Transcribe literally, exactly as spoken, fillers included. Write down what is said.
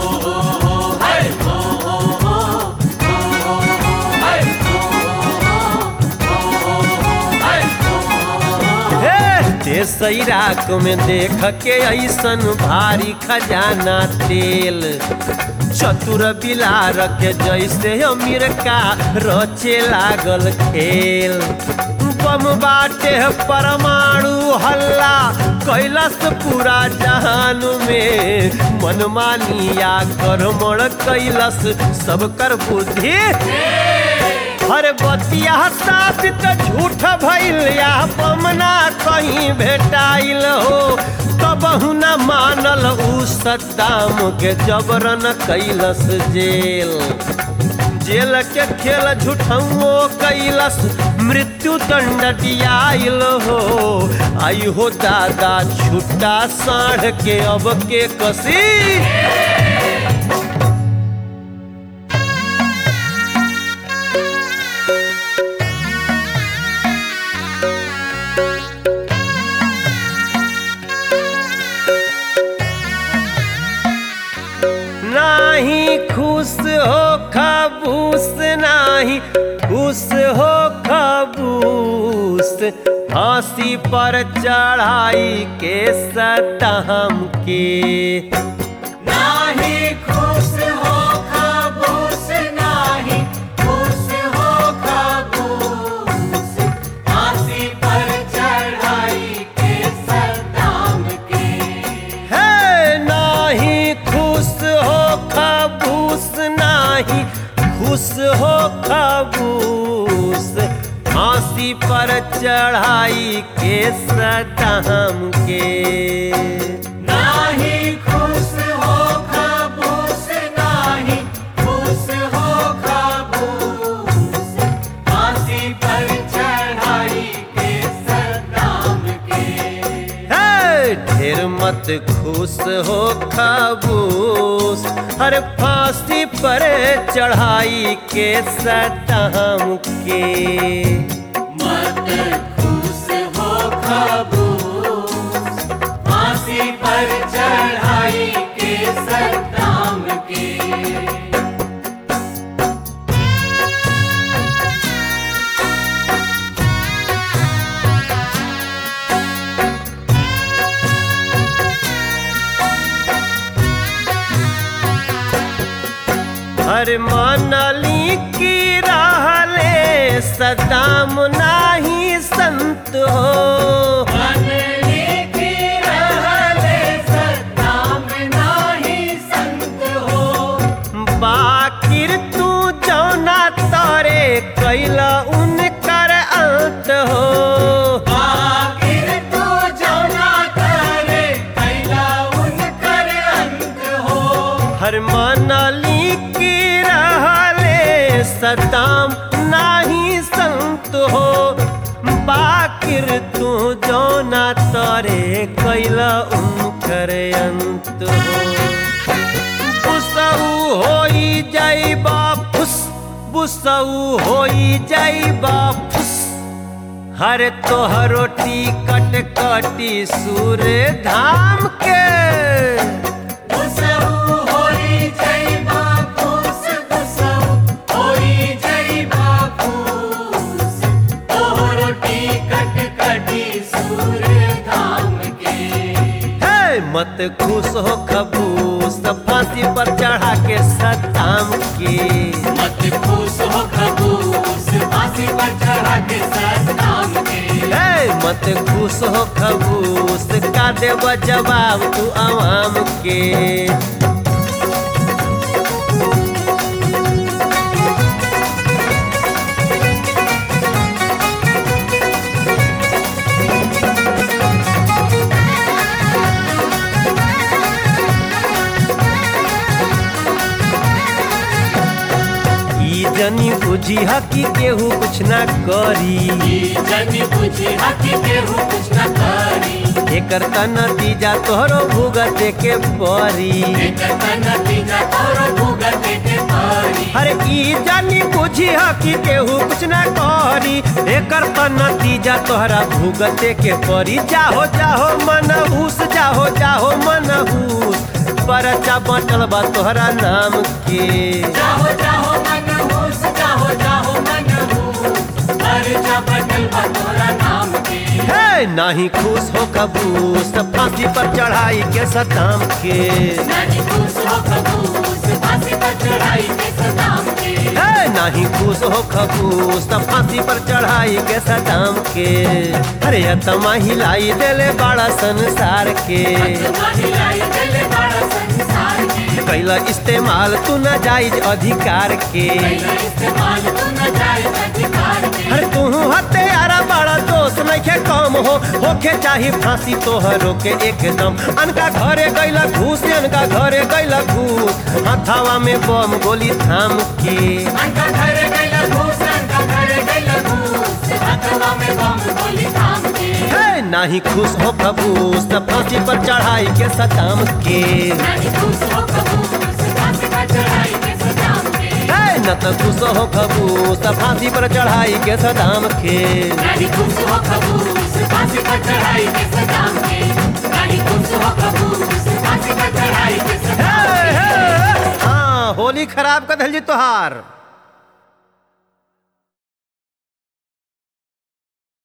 देश इराक में देख के ऐसन भारी खजाना तेल चतुर बिलार के जैसे अमीर का रचे लागल खेल बम बाटे परमाणु हल्ला कैलाश पूरा जहान में मनमानिया करमण कैलाश सब कर बुद्धि हर बतिया साबित झूठ भइल या बमना कहीं भेटाइल हो तबहु न मानल उ सद्दाम के जबरन कैलस जेल जेल के खेल झूठो कैलस मृत्यु दंड दियाइल हो आई हो दादा छुट्टा साढ़ के अब के कसी नाही खुश हो खबूस नहीं खुश हो खबूस फांसी पर चढ़ाई के सद्दाम के नाही खुश हो खबूस नहीं खुश हो खबूस फांसी पर चढ़ाई के सद्दाम के है नाही खुश हो खबूस नहीं खुश हो खबूस फांसी पर चढ़ाई के सद्दाम के नाही खुश हो खबूस नहीं खुश हो खबूस फांसी पर चढ़ाई के सद्दाम के है ढेर मत खुश हो खबूस हर फांसी पर चढ़ाई के सद्दाम के मत खुश हो खबूस फांसी पर चढ़ाई के सद्दाम के हर मानली की रहले सद्दाम नाही संत हो मानली की रहले सद्दाम नाही संत हो बाकिर तू जौना तारे कैला उनकर अंत हो बाकिर तू जौना तारे कैला उनकर अंत हो हर मानली की रहले सद्दाम नाही संत हो बाकिर तू जौना तारे कैला उनकर अंत हो बुसऊ होई जाइबा फुस बुसऊ होई जाइबा फुस हर तोहरो टिकट कटी सूर धाम के बुसऊ होई जाइबा फूस बुसऊ होई जाइबा फूस तोहरो टिकट कटी सूर धाम के हे मत खुश हो खबूस फांसी पर चढ़ा के सद्दाम के मत खुश हो खबूस फांसी पर चढ़ा के सद्दाम के हे मत खुश हो खबूस का देव जवाब तू आवाम के जनी बुझी हकी केहू कुछ ना करी जनी बुझी हकी केहू कुछ ना करी एकर त नतीजा तोहरो भुगते के परी एकर त नतीजा तोहरो भुगते के परी अरे ई जानी बुझी हकी केहू कुछ ना करी एकर त नतीजा तोहरा भुगते के परी जाहो जाहो मनहूस जाहो जाहो मनहूस परचा बाटल बा तोहरा नाम के जाहो जाहो मनहूस जाहो जाहो मनहूस परचा बटल बा तोहरा नाम के हे नाही खुश हो कबूस फांसी पर चढ़ाई के सदाम के नहीं खुश हो खबूस फांसी पर चढ़ाई के सदाम के हे नाही खुश हो खबूस फांसी पर चढ़ाई के सदाम के अरे अतमा हिलाई देले बड़ा संसार के महिलाई दिल बड़ा संसार के कैला इस्तेमाल तू न जायज अधिकार के कैला इस्तेमाल तू न जाए अधिकार के अरे तू हत्यारा बड़ा दोस्त नइखे कम हो होके चाही फांसी तोहरो के एकदम अनका घरे गइला घूस अनका घरे गइला घूस हथावा में बम गोली थाम के अंका घरे गइला घूस अंका घरे गइला घूस हाथवा में बम गोली थाम के हे नाही खुश हो खबूस फांसी पर चढ़ाई के सदाम के नहीं खुश हो खबूस फांसी पर चढ़ाई के सदाम के हे न त खुश हो खबूस फांसी पर चढ़ाई के सदाम के नहीं खुश हो खबूस फांसी पर चढ़ाई के सदाम के नहीं खुश हो खबूस फांसी पर चढ़ाई के सदाम हे, के हे, हाँ होली खराब कर दिल जी तोहार